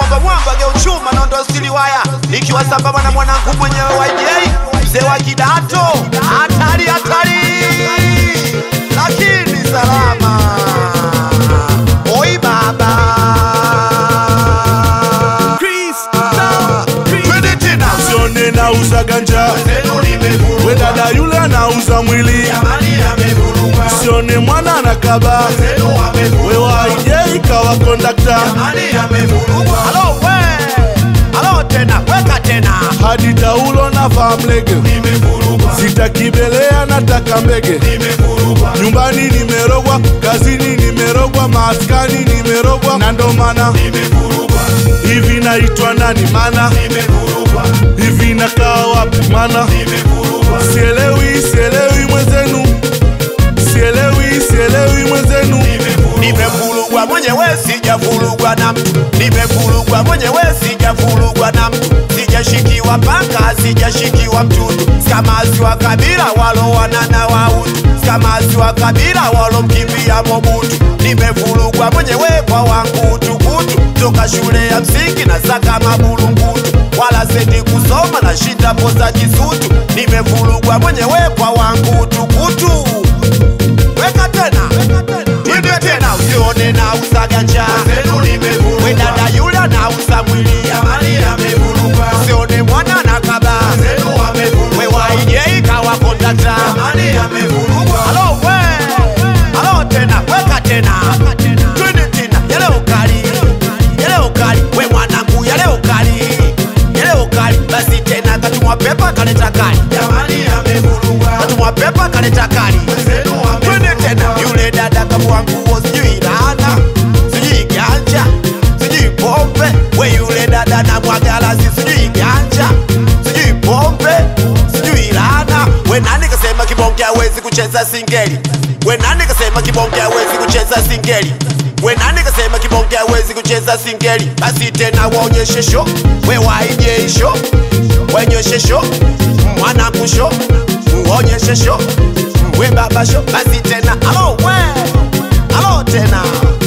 Bongo mwamba geuchuma na ndo stili waya. Nikiwa sambamba na mwanangu mwenyewe YJ mzee wa kidato. Hatari hatari lakini salama. Oi baba Sione nauza ganja, we dada yule anauza mwili. Sione mwana anakaba, we YJ kawa kondakta. Halo we, halo tena, weka tena. Hadi taulo na famlege, sitakibelea nataka mbege. Nyumbani nimerogwa, kazini nimerogwa, maskani nimerogwa. Na ndo maana hivi naitwa nani mana? Hivi nakaa wapi mana? Sielewi mwenzenu. Sielewi mwenzenu. Nimevurugwa mwenyewe sijavurugwa na mtu. Nimevurugwa mwenyewe sijavurugwa na mtu. Sijashikiwa panga, sijashikiwa mtutu. Skamazi wa kabila walo wanana wa utu. Skamazi wa kabila walo mkimbia Mobutu. Nimevurugwa mwenyewe kwa wangu utukutu. Toka shule ya msingi na saka mabulungutu. Wala sendi kusoma na shinda poza kisutu. Nimevurugwa mwenyewe kwa wangu utukutu. Weka tena, twende tena. Usione na uza ganja, we dada yule anauza mwili. Usione mwana anakaba, we YJ kawa kondakta. Halo we, halo tena, weka tena. Twende tena, yale ukali, we mwanangu yale ukali. Basi tena katumwa pepa kaleta kali. Katumwa pepa kaleta kali. Twende tena, yule dada kabwa nguo sijui laana, sijui ganja, sijui pombe. We yule dada na mwagalasi sijui ganja, sijui pombe, sijui laana. We nani kasema kibonge hawezi kucheza singeli? We nani kasema kibonge hawezi kucheza singeli? We nani kasema kibonge hawezi kucheza singeli? Basi tena waonyeshe show, we YJ show, waonyeshe show, mwanangu show, waonyeshe show, we baba show. Basi tena, halo we, halo tena.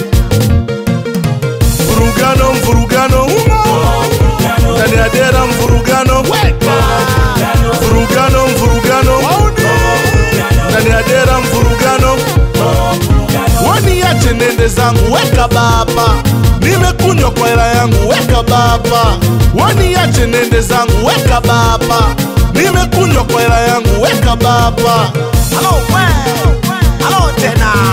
Mvurugano ndani ya dera, mvurugano ndani ya dera, mvurugano. Waniache nende zangu, weka baba. Nimekunywa kwa hela yangu, weka baba. Waniache nende zangu, weka baba. Nimekunywa kwa hela yangu, weka baba. Halo we, halo tena.